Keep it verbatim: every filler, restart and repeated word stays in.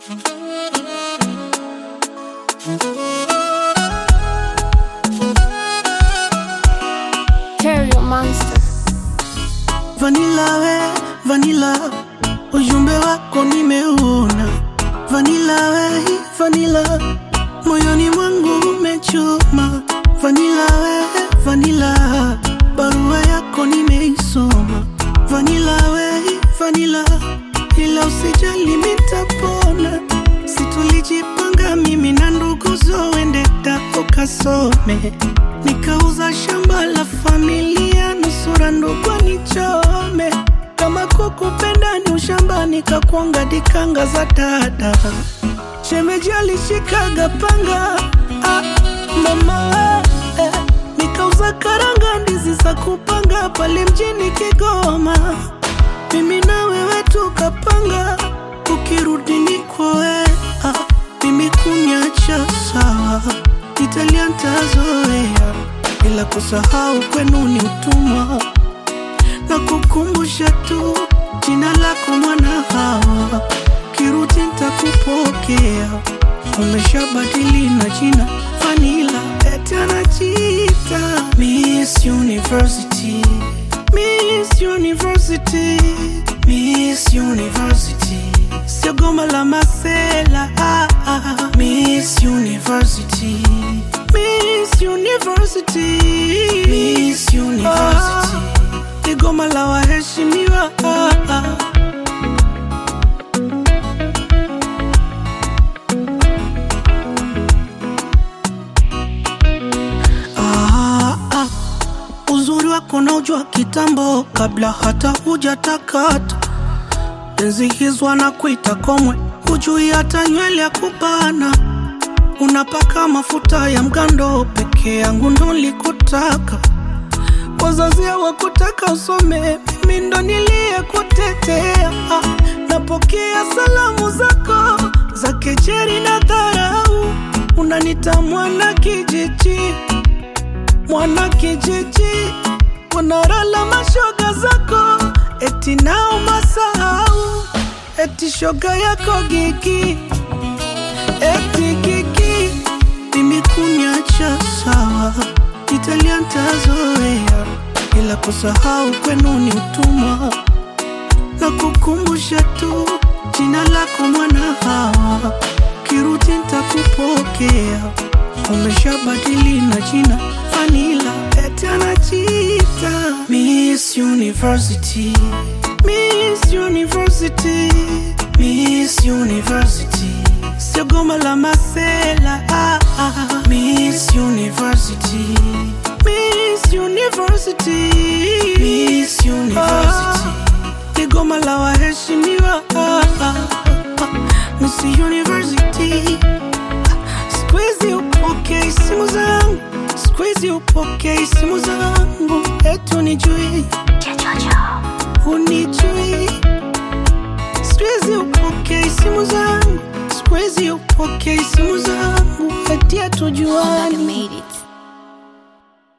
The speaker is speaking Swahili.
Terrio Monster. Vanilla we, vanilla, ujumbe wako nimeona. Vanilla we, vanilla, moyoni mwangu umechoma. Vanilla we, vanilla, barua yako nimeisoma. Vanilla we, vanilla, ila usijali mitapona. Situlijipanga mimi na ndugu zoende tako kasome. Nikauza shamba la familia nusura ndugu nichome. Kama kukupenda ni ushamba nikakuanga dikanga za dada. Shemeji alishikaga panga, ah, mama eh. Nikauza karanga ndizi za kupanga pale mjini Kigoma. Mimi na wewe tukapanga, ukirudi nikwoe, ah, mimi kuniacha sawa, Italian tazoea, ila kusahau kwenu ni utumwa. Na kukumbusha tu jina lako mwana hawa, kirudi nitakupokea. Umeshabadili na jina Vanilla, eti anajiita Miss University, Miss University, Miss University. Sio goma la masela, ah, ah. Miss University, Miss University, Miss University. Ni goma la waheshimiwa, ah, ah. Ah, ah. Uzuri wako naujua kitambo kabla hata hujatakata. Enzi hizo anakuita komwe, hujui hata nywele ya kubana. Unapaka mafuta ya mgando, peke yangu ndo nilikutaka. Wazazi hawakutaka usome, mimi ndo niliyekutetea. Napokea salamu zako za kejeli na dharau. Unanita mwana kijiji, mwana kijiji. Unarala mashoga zako, eti nao masahau. Eti shoga yako gigi, eti gigi. Mimi kuniacha sawa, Italian tazoea, ila kusahau kwenu ni utumwa. Na kukumbusha tu jina lako mwana hawa, kirudi nitakupokea. Umeshabadili na jina Vanilla, eti anajiita Miss University, Miss University, Miss University. Sio goma la masela, ah, ah. Miss University, Miss University, Miss University. Ni goma la waheshimiwa, ah, ah, ah. Miss University. Squeeze upokee simu zangu, squeeze upokee simu zangu. Etu nijui, unijui. Squeeze upokee simu zangu, squeeze upokee simu zangu. Eti hatujuani.